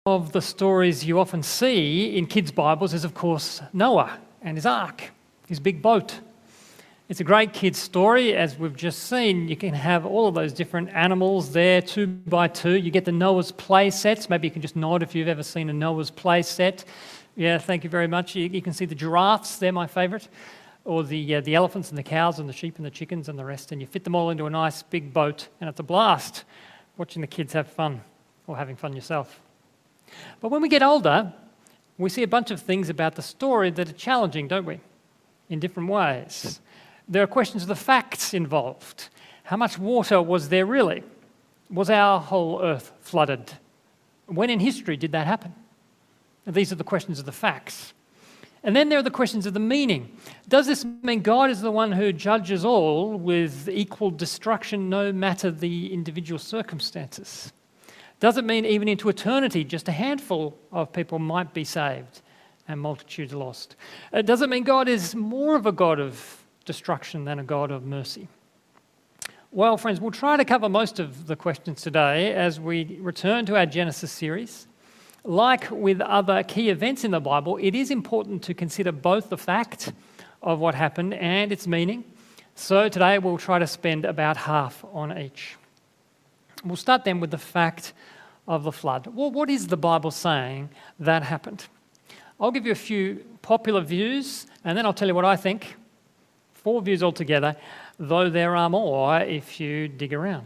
of the stories you often see in kids' Bibles is, of course, Noah and his ark, his big boat. It's a great kids' story, as we've just seen. You can have all of those different animals there, 2 by 2. You get the Noah's play sets. Maybe you can just nod if you've ever seen a Noah's play set. Yeah, thank you very much. You can see the giraffes, they're my favourite, or the elephants and the cows and the sheep and the chickens and the rest, and you fit them all into a nice big boat, and it's a blast watching the kids have fun, or having fun yourself. But when we get older, we see a bunch of things about the story that are challenging, don't we? In different ways. There are questions of the facts involved. How much water was there really? Was our whole earth flooded? When in history did that happen? And these are the questions of the facts. And then there are the questions of the meaning. Does this mean God is the one who judges all with equal destruction no matter the individual circumstances? Does it mean even into eternity just a handful of people might be saved and multitudes lost? Does it mean God is more of a God of destruction than a God of mercy? Well, friends, we'll try to cover most of the questions today as we return to our Genesis series. Like with other key events in the Bible, it is important to consider both the fact of what happened and its meaning. So today we'll try to spend about half on each. We'll start then with the fact of the flood. Well, what is the Bible saying that happened? I'll give you a few popular views, and then I'll tell you what I think. 4 views altogether, though there are more if you dig around.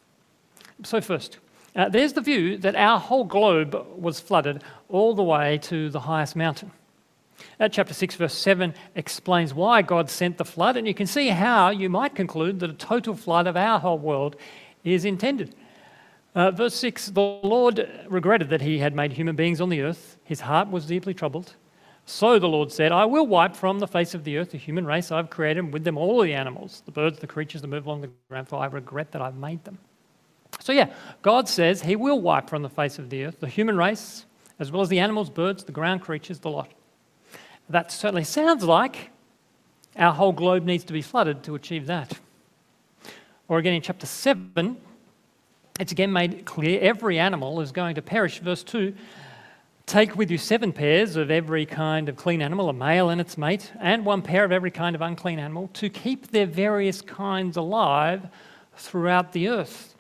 So first, there's the view that our whole globe was flooded all the way to the highest mountain. Chapter 6, verse 7 explains why God sent the flood, and you can see how you might conclude that a total flood of our whole world is intended. Verse 6, the Lord regretted that he had made human beings on the earth. His heart was deeply troubled. So the Lord said, I will wipe from the face of the earth the human race I've created, and with them all the animals, the birds, the creatures that move along the ground, for I regret that I've made them. So yeah, God says he will wipe from the face of the earth the human race, as well as the animals, birds, the ground creatures, the lot. That certainly sounds like our whole globe needs to be flooded to achieve that. Or again in chapter 7, it's again made clear every animal is going to perish. Verse 2, take with you 7 pairs of every kind of clean animal, a male and its mate, and 1 pair of every kind of unclean animal, to keep their various kinds alive throughout the earth.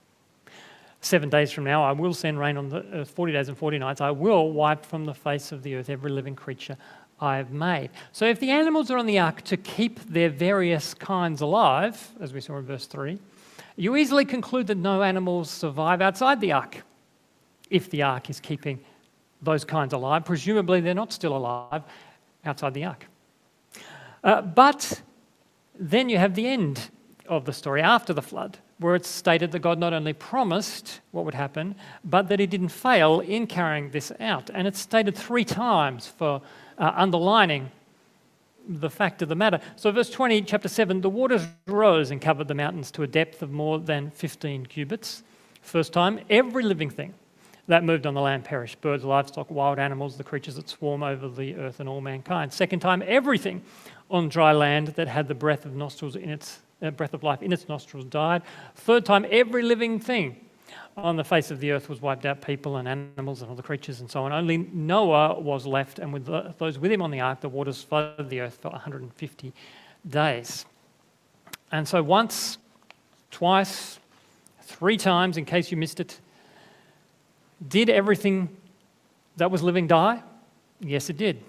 7 days from now, I will send rain on the earth 40 days and 40 nights. I will wipe from the face of the earth every living creature I have made. So if the animals are on the ark to keep their various kinds alive, as we saw in verse 3, you easily conclude that no animals survive outside the ark. If the ark is keeping those kinds alive, presumably they're not still alive outside the ark. But then you have the end of the story after the flood, where it's stated that God not only promised what would happen, but that he didn't fail in carrying this out. And it's stated 3 times for underlining the fact of the matter. So verse 20, chapter 7, the waters rose and covered the mountains to a depth of more than 15 cubits. First time, every living thing that moved on the land perished. Birds, livestock, wild animals, the creatures that swarm over the earth, and all mankind. Second time, everything on dry land that had the breath of life in its nostrils died. Third time, every living thing on the face of the earth was wiped out, people and animals and all the creatures and so on. Only Noah was left, and with those with him on the ark, the waters flooded the earth for 150 days. And so once, twice, 3 times, in case you missed it, did everything that was living die? Yes, it did.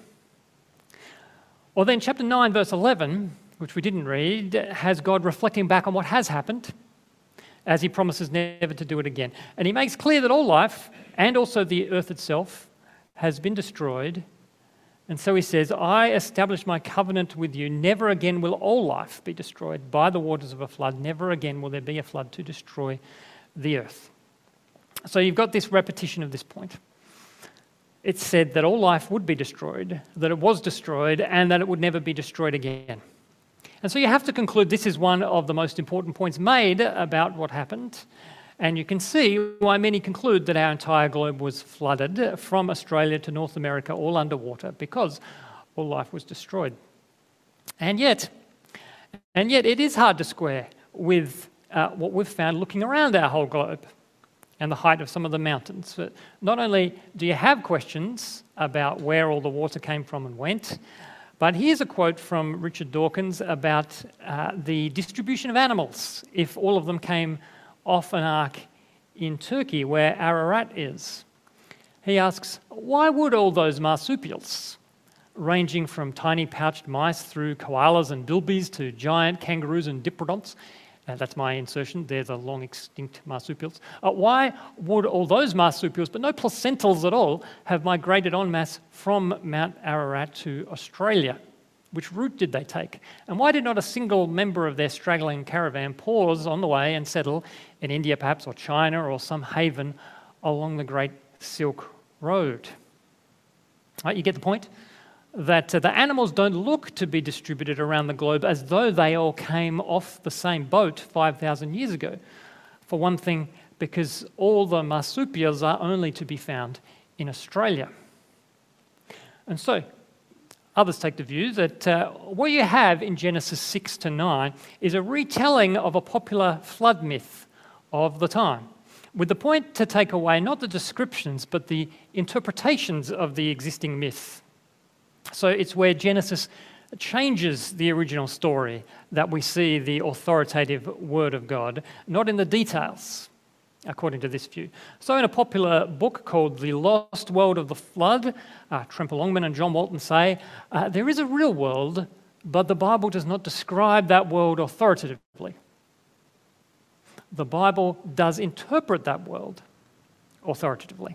Well, then chapter 9, verse 11, which we didn't read, has God reflecting back on what has happened as he promises never to do it again. And he makes clear that all life, and also the earth itself, has been destroyed. And so he says, I establish my covenant with you. Never again will all life be destroyed by the waters of a flood. Never again will there be a flood to destroy the earth. So you've got this repetition of this point. It's said that all life would be destroyed, that it was destroyed, and that it would never be destroyed again. And so you have to conclude this is one of the most important points made about what happened. And you can see why many conclude that our entire globe was flooded from Australia to North America, all underwater, because all life was destroyed. And yet it is hard to square with what we've found looking around our whole globe. and the height of some of the mountains. But not only do you have questions about where all the water came from and went, but here's a quote from Richard Dawkins about the distribution of animals, if all of them came off an ark in Turkey, where Ararat is. He asks, why would all those marsupials, ranging from tiny pouched mice through koalas and dilbys to giant kangaroos and diprotodonts, that's my insertion, they're the long extinct marsupials. Why would all those marsupials, but no placentals at all, have migrated en masse from Mount Ararat to Australia? Which route did they take? And why did not a single member of their straggling caravan pause on the way and settle in India perhaps, or China, or some haven along the Great Silk Road? Right, you get the point? That the animals don't look to be distributed around the globe as though they all came off the same boat 5,000 years ago. For one thing, because all the marsupials are only to be found in Australia. And so, others take the view that what you have in Genesis 6 to 9 is a retelling of a popular flood myth of the time, with the point to take away not the descriptions but the interpretations of the existing myth. So it's where Genesis changes the original story that we see the authoritative word of God, not in the details, according to this view. So in a popular book called The Lost World of the Flood, Tremper Longman and John Walton say, there is a real world, but the Bible does not describe that world authoritatively. The Bible does interpret that world authoritatively.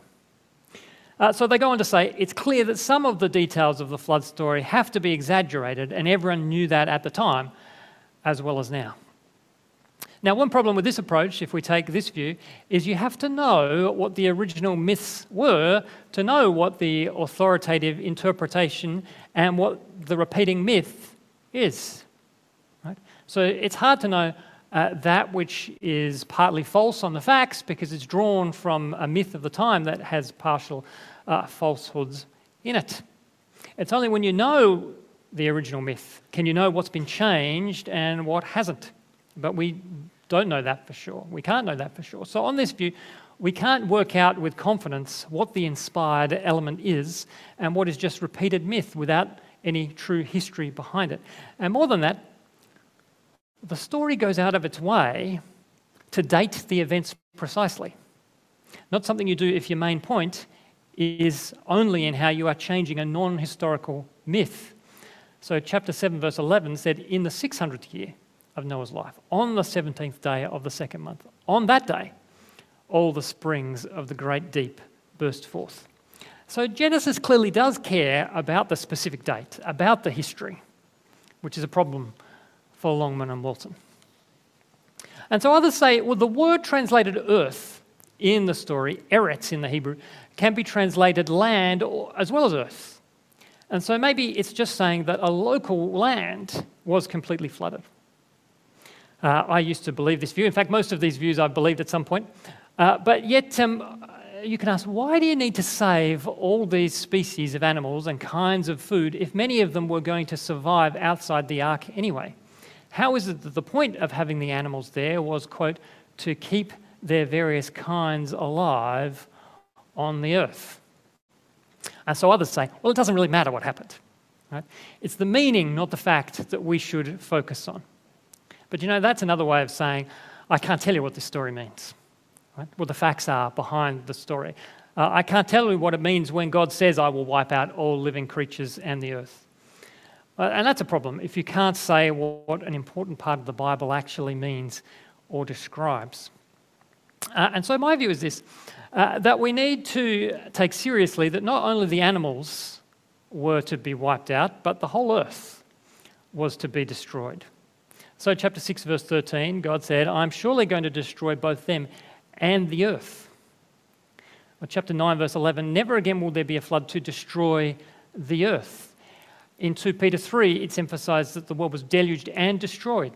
So they go on to say, it's clear that some of the details of the flood story have to be exaggerated, and everyone knew that at the time, as well as now. Now, one problem with this approach, if we take this view, is you have to know what the original myths were to know what the authoritative interpretation and what the repeating myth is. Right? So it's hard to know that which is partly false on the facts because it's drawn from a myth of the time that has partial falsehoods in it. It's only when you know the original myth can you know what's been changed and what hasn't. But we don't know that for sure. We can't know that for sure. So on this view, we can't work out with confidence what the inspired element is and what is just repeated myth without any true history behind it. And more than that, the story goes out of its way to date the events precisely. Not something you do if your main point is only in how you are changing a non-historical myth. So chapter 7 verse 11 said, in the 600th year of Noah's life, on the 17th day of the second month, on that day, all the springs of the great deep burst forth. So Genesis clearly does care about the specific date, about the history, which is a problem for Longman and Walton. And so others say, well, the word translated earth in the story, eretz in the Hebrew, can be translated land as well as earth. And so maybe it's just saying that a local land was completely flooded. I used to believe this view. In fact, most of these views I've believed at some point. But yet, you can ask, why do you need to save all these species of animals and kinds of food if many of them were going to survive outside the ark anyway? How is it that the point of having the animals there was, quote, to keep their various kinds alive on the earth? And so others say, well, it doesn't really matter what happened. Right? It's the meaning, not the fact, that we should focus on. But you know, that's another way of saying, I can't tell you what this story means. Right? What the facts are behind the story. I can't tell you what it means when God says, I will wipe out all living creatures and the earth. And that's a problem if you can't say what an important part of the Bible actually means or describes. And so my view is this, that we need to take seriously that not only the animals were to be wiped out, but the whole earth was to be destroyed. So chapter 6 verse 13, God said, I'm surely going to destroy both them and the earth. Or chapter 9 verse 11, never again will there be a flood to destroy the earth. In 2 Peter 3, it's emphasised that the world was deluged and destroyed.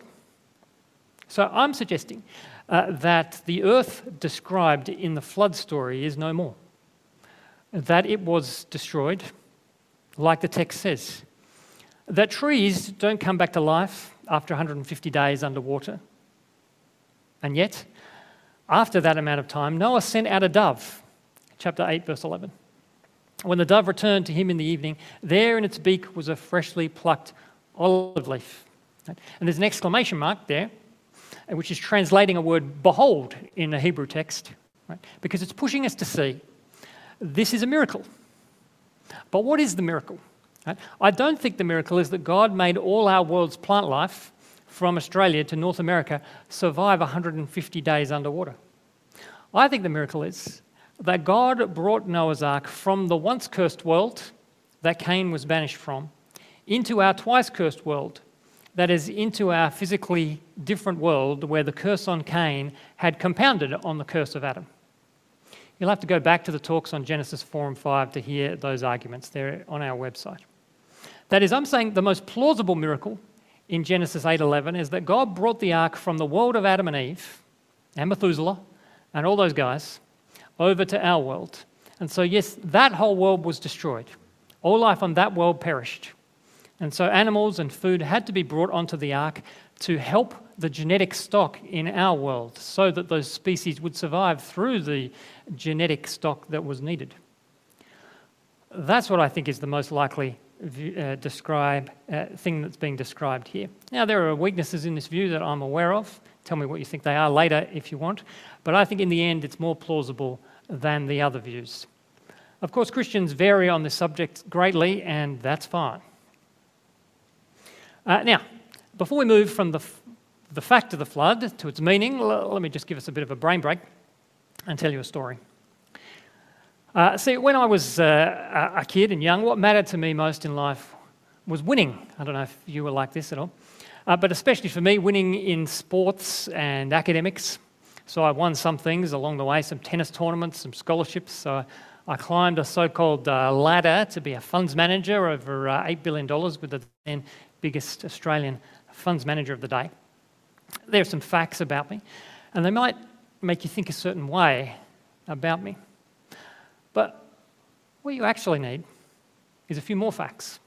So I'm suggesting that the earth described in the flood story is no more. That it was destroyed, like the text says. That trees don't come back to life after 150 days underwater. And yet, After that amount of time, Noah sent out a dove, chapter 8, verse 11. When the dove returned to him in the evening, there in its beak was a freshly plucked olive leaf. And there's an exclamation mark there, which is translating a word behold in the Hebrew text, right? Because it's pushing us to see this is a miracle. But what is the miracle? Right? I don't think the miracle is that God made all our world's plant life from Australia to North America survive 150 days underwater. I think the miracle is that God brought Noah's Ark from the once cursed world that Cain was banished from into our twice cursed world, that is, into our physically different world where the curse on Cain had compounded on the curse of Adam. You'll have to go back to the talks on Genesis 4 and 5 to hear those arguments. They're on our website. That is, I'm saying the most plausible miracle in Genesis 8:11 is that God brought the ark from the world of Adam and Eve and Methuselah and all those guys over to our world. And so, yes, that whole world was destroyed. All life on that world perished. And so animals and food had to be brought onto the ark to help the genetic stock in our world so that those species would survive through the genetic stock that was needed. That's what I think is the most likely thing that's being described here. Now, there are weaknesses in this view that I'm aware of. Tell me what you think they are later if you want. But I think in the end it's more plausible than the other views. Of course, Christians vary on this subject greatly, and that's fine. Now, before we move from the fact of the flood to its meaning, let me just give us a bit of a brain break and tell you a story. See, when I was a kid and young, what mattered to me most in life was winning. I don't know if you were like this at all, but especially for me, winning in sports and academics. So I won some things along the way, some tennis tournaments, some scholarships. So I climbed a so-called ladder to be a funds manager over $8 billion with the then biggest Australian funds manager of the day. There are some facts about me, and they might make you think a certain way about me. But what you actually need is a few more facts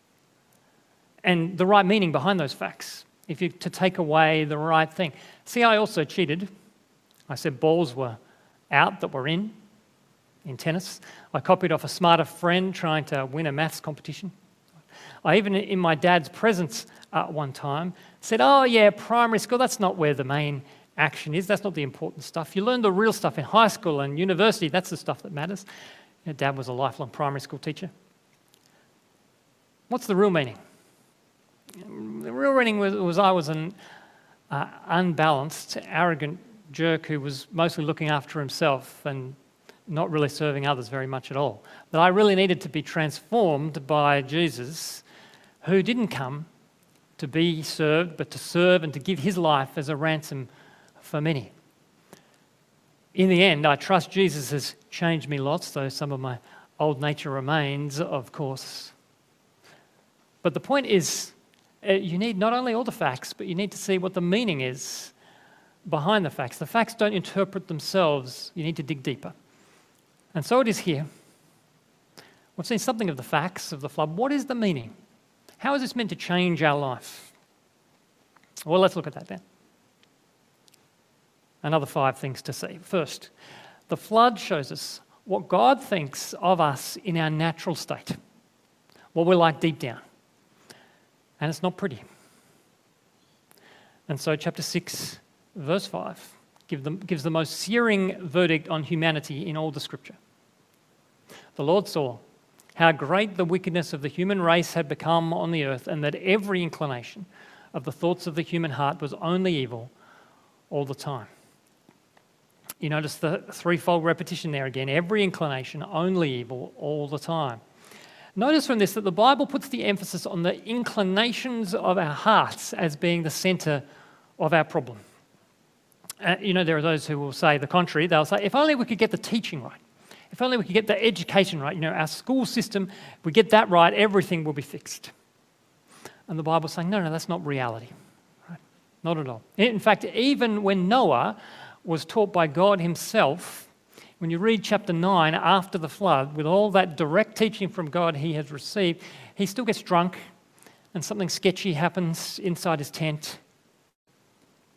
and the right meaning behind those facts, to take away the right thing. See, I also cheated. I said balls were out that were in tennis. I copied off a smarter friend trying to win a maths competition. I even, in my dad's presence one time, said, oh yeah, primary school, that's not where the main action is. That's not the important stuff. You learn the real stuff in high school and university. That's the stuff that matters. Dad was a lifelong primary school teacher. What's the real meaning? The real meaning was I was an unbalanced, arrogant jerk who was mostly looking after himself and not really serving others very much at all. That I really needed to be transformed by Jesus, who didn't come to be served, but to serve and to give his life as a ransom for many. In the end, I trust Jesus has changed me lots, though some of my old nature remains, of course. But the point is, you need not only all the facts, but you need to see what the meaning is behind the facts. The facts don't interpret themselves. You need to dig deeper. And so it is here. We've seen something of the facts of the flood. What is the meaning? How is this meant to change our life? Well, let's look at that then. Another 5 things to see. First, the flood shows us what God thinks of us in our natural state, what we're like deep down. And it's not pretty. And so chapter 6, verse 5, gives the most searing verdict on humanity in all the scripture. The Lord saw how great the wickedness of the human race had become on the earth, and that every inclination of the thoughts of the human heart was only evil all the time. You notice the threefold repetition there again. Every inclination, only evil all the time. Notice from this that the Bible puts the emphasis on the inclinations of our hearts as being the centre of our problem. There are those who will say the contrary. They'll say, if only we could get the teaching right. If only we could get the education right. Our school system, if we get that right, everything will be fixed. And the Bible's saying, no, that's not reality. Right? Not at all. In fact, even when Noah was taught by God himself, when you read chapter 9 after the flood, with all that direct teaching from God he has received, he still gets drunk and something sketchy happens inside his tent.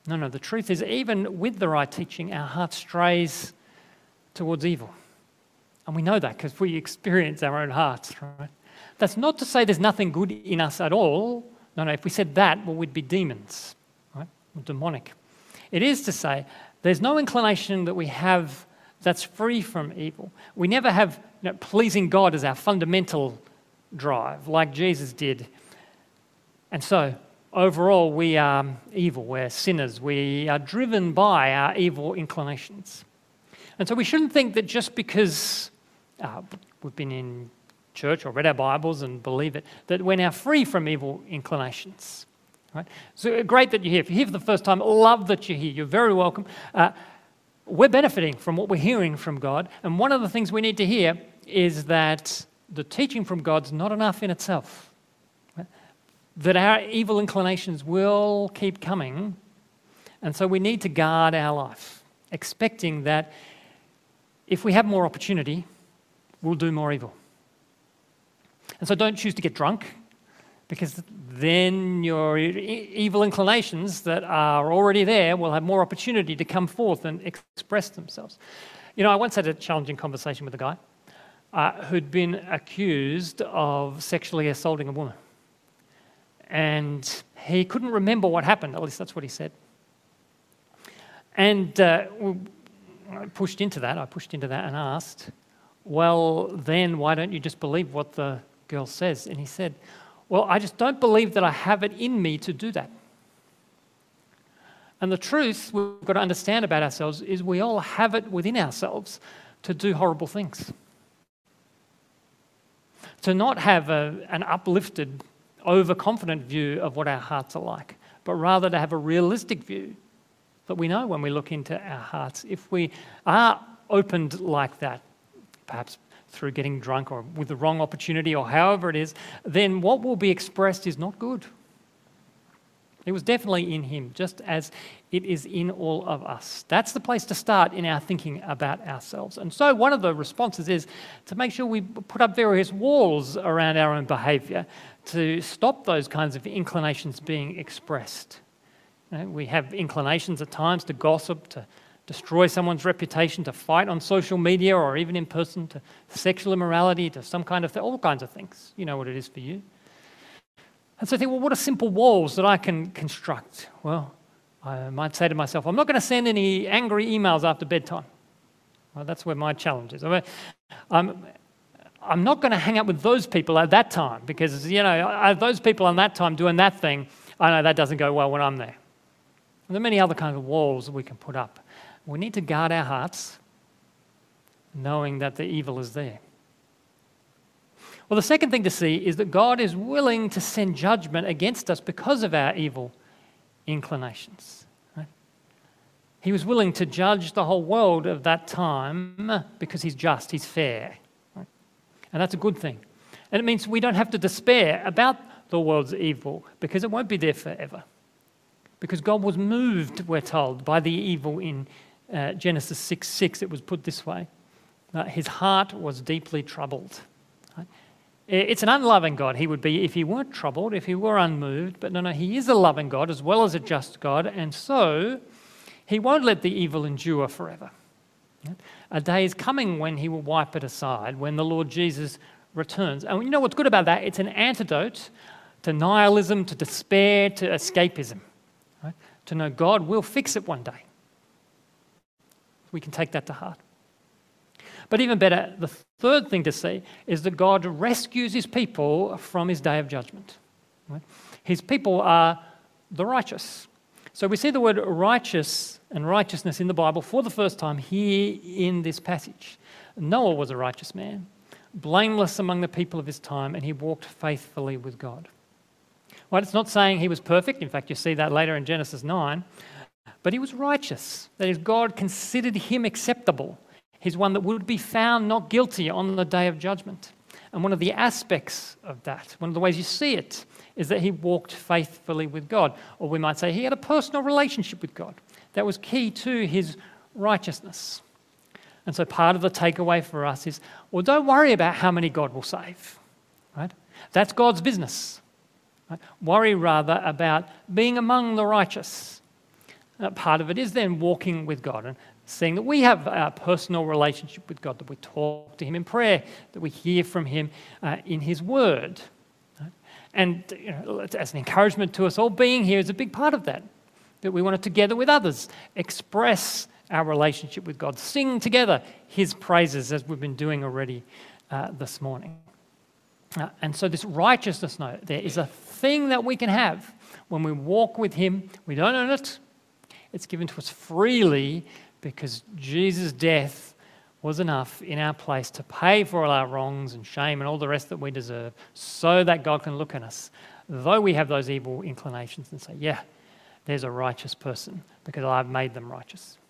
No. The truth is, even with the right teaching, our heart strays towards evil. And we know that because we experience our own hearts, right? That's not to say there's nothing good in us at all. No, if we said that, well, we'd be demons, right? Or demonic. It is to say there's no inclination that we have that's free from evil. We never have pleasing God as our fundamental drive, like Jesus did. And so, overall, we are evil. We're sinners. We are driven by our evil inclinations. And so we shouldn't think that just because we've been in church or read our Bibles and believe it, that we're now free from evil inclinations. Right? So great that you're here. If you're here for the first time, love that you're here. You're very welcome. We're benefiting from what we're hearing from God. And one of the things we need to hear is that the teaching from God's not enough in itself. Right? That our evil inclinations will keep coming. And so we need to guard our life, expecting that if we have more opportunity, we'll do more evil. And so don't choose to get drunk, because then your evil inclinations that are already there will have more opportunity to come forth and express themselves. I once had a challenging conversation with a guy who'd been accused of sexually assaulting a woman. And he couldn't remember what happened, at least that's what he said. And I pushed into that and asked, well, then why don't you just believe what the girl says? And he said, well, I just don't believe that I have it in me to do that. And the truth we've got to understand about ourselves is we all have it within ourselves to do horrible things. To not have an uplifted, overconfident view of what our hearts are like, but rather to have a realistic view that we know when we look into our hearts. If we are opened like that, perhaps through getting drunk or with the wrong opportunity or however it is, then what will be expressed is not good. It was definitely in him, just as it is in all of us. That's the place to start in our thinking about ourselves. And so one of the responses is to make sure we put up various walls around our own behaviour to stop those kinds of inclinations being expressed. We have inclinations at times to gossip, to destroy someone's reputation, to fight on social media or even in person, to sexual immorality, to some kind of all kinds of things. You know what it is for you. And so I think, well, what are simple walls that I can construct? Well, I might say to myself, I'm not going to send any angry emails after bedtime. Well, that's where my challenge is. I'm not going to hang out with those people at that time because, those people on that time doing that thing, I know that doesn't go well when I'm there. And there are many other kinds of walls that we can put up. We need to guard our hearts, knowing that the evil is there. Well, the second thing to see is that God is willing to send judgment against us because of our evil inclinations. Right? He was willing to judge the whole world of that time because he's just, he's fair. Right? And that's a good thing. And it means we don't have to despair about the world's evil because it won't be there forever. Because God was moved, we're told, by the evil in Genesis 6:6. It was put this way. His heart was deeply troubled. Right? It's an unloving God he would be if he weren't troubled, if he were unmoved. But no, he is a loving God as well as a just God. And so he won't let the evil endure forever. Right? A day is coming when he will wipe it aside, when the Lord Jesus returns. And you know what's good about that? It's an antidote to nihilism, to despair, to escapism. Right? To know God will fix it one day. We can take that to heart. But even better, the third thing to see is that God rescues his people from his day of judgment. Right? His people are the righteous. So we see the word righteous and righteousness in the Bible for the first time here in this passage. Noah was a righteous man, blameless among the people of his time, and he walked faithfully with God. Right, it's not saying he was perfect. In fact, you see that later in Genesis 9. But he was righteous. That is, God considered him acceptable. He's one that would be found not guilty on the day of judgment. And one of the aspects of that, one of the ways you see it, is that he walked faithfully with God. Or we might say he had a personal relationship with God. That was key to his righteousness. And so part of the takeaway for us is, well, don't worry about how many God will save. Right? That's God's business. Right? Worry rather about being among the righteous. part of it is then walking with God and seeing that we have a personal relationship with God, that we talk to Him in prayer, that we hear from Him in His Word. And as an encouragement to us all, being here is a big part of that we want to, together with others, express our relationship with God, sing together His praises as we've been doing already this morning. And so this righteousness note, there is a thing that we can have when we walk with Him. We don't earn it. It's given to us freely because Jesus' death was enough in our place to pay for all our wrongs and shame and all the rest that we deserve, so that God can look at us, though we have those evil inclinations, and say, yeah, there's a righteous person because I've made them righteous.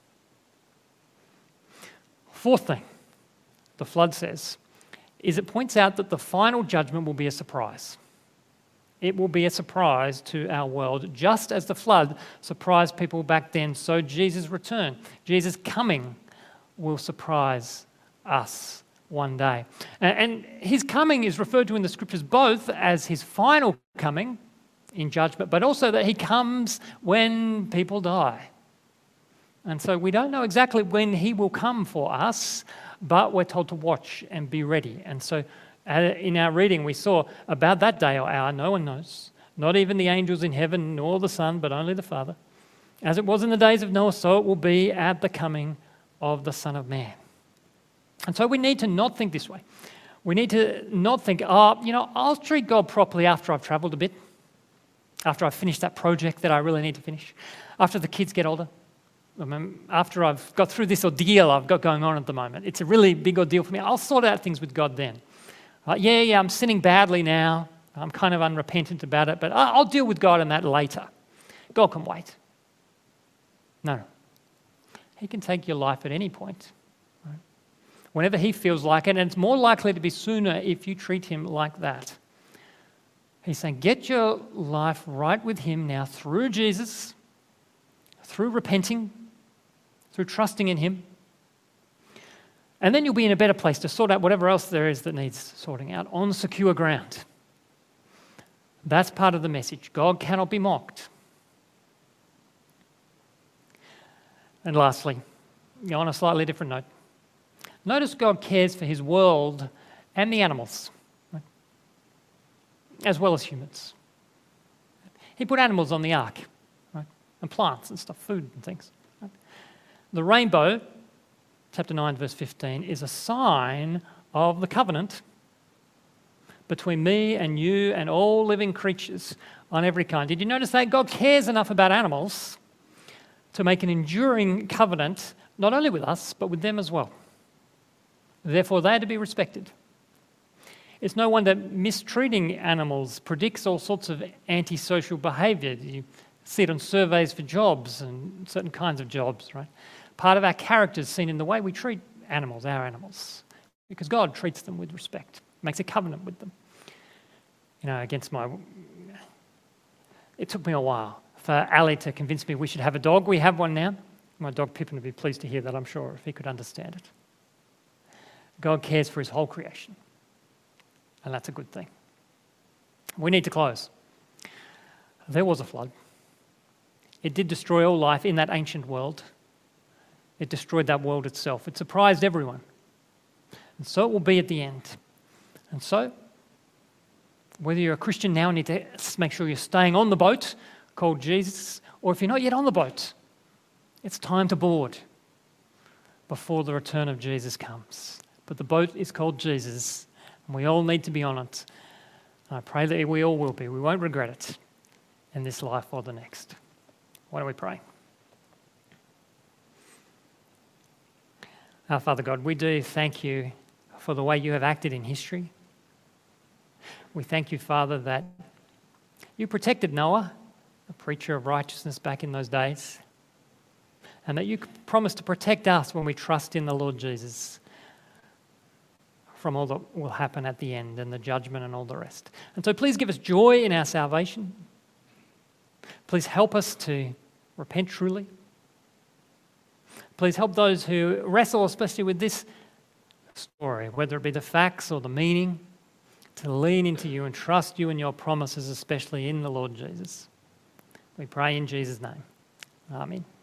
Fourth thing, the flood says, is it points out that the final judgment will be a surprise. It will be a surprise to our world, just as the flood surprised people back then. So Jesus' return, Jesus' coming, will surprise us one day. And His coming is referred to in the Scriptures both as His final coming in judgment, but also that He comes when people die. And so we don't know exactly when He will come for us, but we're told to watch and be ready. And so in our reading, we saw about that day or hour, no one knows, not even the angels in heaven, nor the Son, but only the Father. As it was in the days of Noah, so it will be at the coming of the Son of Man. And so we need to not think this way. We need to not think, I'll treat God properly after I've travelled a bit, after I've finished that project that I really need to finish, after the kids get older, after I've got through this ordeal I've got going on at the moment. It's a really big ordeal for me. I'll sort out things with God then. I'm sinning badly now. I'm kind of unrepentant about it, but I'll deal with God in that later. God can wait. No. He can take your life at any point, right? Whenever He feels like it, and it's more likely to be sooner if you treat Him like that. He's saying, get your life right with Him now through Jesus, through repenting, through trusting in Him. And then you'll be in a better place to sort out whatever else there is that needs sorting out on secure ground. That's part of the message. God cannot be mocked. And lastly, on a slightly different note, notice God cares for His world and the animals, right? As well as humans. He put animals on the ark, right? And plants and stuff, food and things. Right? The rainbow, chapter 9, verse 15, is a sign of the covenant between me and you and all living creatures on every kind. Did you notice that? God cares enough about animals to make an enduring covenant, not only with us, but with them as well. Therefore, they are to be respected. It's no wonder mistreating animals predicts all sorts of antisocial behaviour. You see it on surveys for jobs and certain kinds of jobs, right? Part of our character is seen in the way we treat animals, our animals, because God treats them with respect, makes a covenant with them. It took me a while for Ali to convince me we should have a dog. We have one now. My dog Pippin would be pleased to hear that, I'm sure, if he could understand it. God cares for His whole creation, and that's a good thing. We need to close. There was a flood. It did destroy all life in that ancient world. It destroyed that world itself. It surprised everyone. And so it will be at the end. And so, whether you're a Christian now and need to make sure you're staying on the boat called Jesus, or if you're not yet on the boat, it's time to board before the return of Jesus comes. But the boat is called Jesus, and we all need to be on it. And I pray that we all will be. We won't regret it in this life or the next. Why don't we pray? Our Father God, we do thank You for the way You have acted in history. We thank You, Father, that You protected Noah, a preacher of righteousness back in those days, and that You promise to protect us when we trust in the Lord Jesus from all that will happen at the end and the judgment and all the rest. And so please give us joy in our salvation. Please help us to repent truly. Please help those who wrestle especially with this story, whether it be the facts or the meaning, to lean into You and trust You and Your promises, especially in the Lord Jesus. We pray in Jesus' name. Amen.